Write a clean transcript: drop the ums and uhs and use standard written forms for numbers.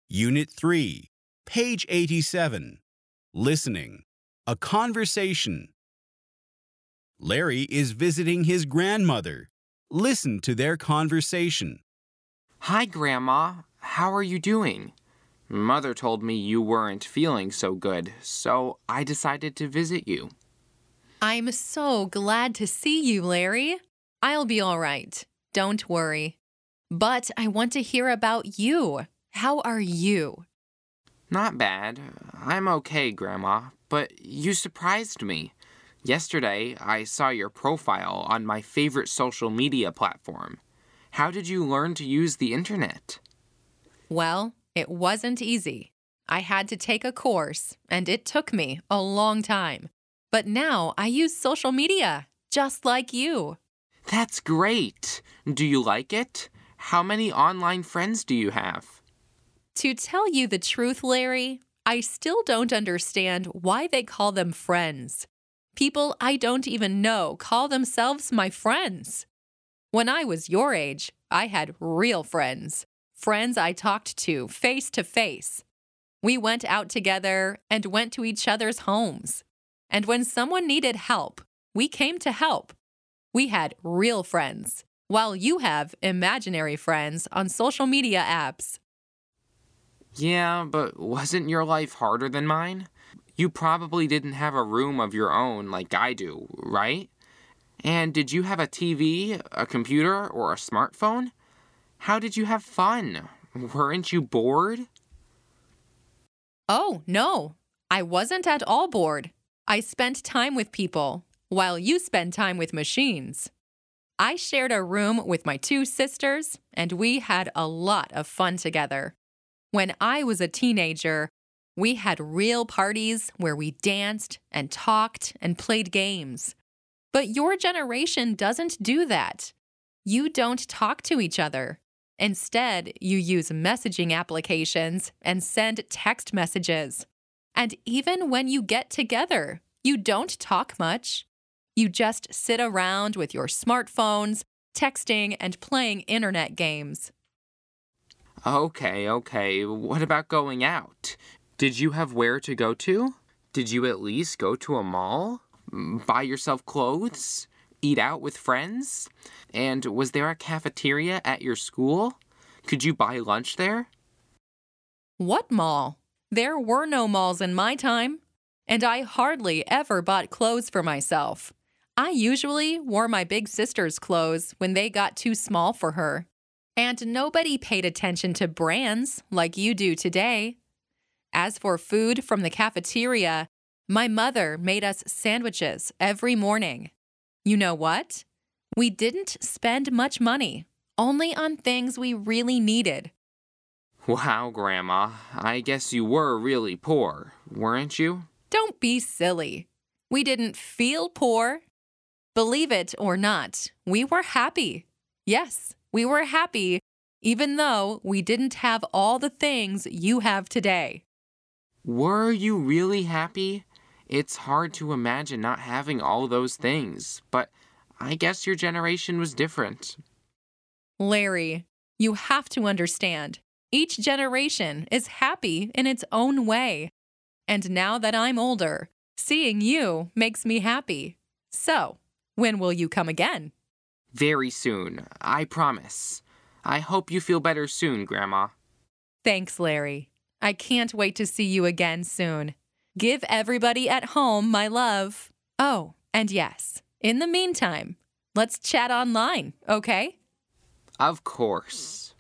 Unit 3, page 87. Listening. A conversation. Larry is visiting his grandmother. Listen to their conversation. Hi, Grandma. How are you doing? Mother told me you weren't feeling so good, so I decided to visit you. I'm so glad to see you, Larry. I'll be all right. Don't worry. But I want to hear about you. How are you? Not bad. I'm okay, Grandma, but you surprised me. Yesterday, I saw your profile on my favorite social media platform. How did you learn to use the internet? Well, it wasn't easy. I had to take a course, and it took me a long time. But now I use social media, just like you. That's great. Do you like it? How many online friends do you have? To tell you the truth, Larry, I still don't understand why they call them friends. People I don't even know call themselves my friends. When I was your age, I had real friends. Friends I talked to face. We went out together and went to each other's homes. And when someone needed help, we came to help. We had real friends, while you have imaginary friends on social media apps. Yeah, but wasn't your life harder than mine? You probably didn't have a room of your own like I do, right? And did you have a TV, a computer, or a smartphone? How did you have fun? Weren't you bored? Oh, no. I wasn't at all bored. I spent time with people, while you spend time with machines. I shared a room with my 2 sisters, and we had a lot of fun together. When I was a teenager, we had real parties where we danced and talked and played games. But your generation doesn't do that. You don't talk to each other. Instead, you use messaging applications and send text messages. And even when you get together, you don't talk much. You just sit around with your smartphones, texting and playing internet games. Okay. What about going out? Did you have where to go to? Did you at least go to a mall? Buy yourself clothes? Eat out with friends? And was there a cafeteria at your school? Could you buy lunch there? What mall? There were no malls in my time. And I hardly ever bought clothes for myself. I usually wore my big sister's clothes when they got too small for her. And nobody paid attention to brands like you do today. As for food from the cafeteria, my mother made us sandwiches every morning. You know what? We didn't spend much money, only on things we really needed. Wow, Grandma. I guess you were really poor, weren't you? Don't be silly. We didn't feel poor. Believe it or not, we were happy. Yes, we were happy, even though we didn't have all the things you have today. Were you really happy? It's hard to imagine not having all those things, but I guess your generation was different. Larry, you have to understand, each generation is happy in its own way. And now that I'm older, seeing you makes me happy. So, when will you come again? Very soon, I promise. I hope you feel better soon, Grandma. Thanks, Larry. I can't wait to see you again soon. Give everybody at home my love. Oh, and yes, in the meantime, let's chat online, okay? Of course.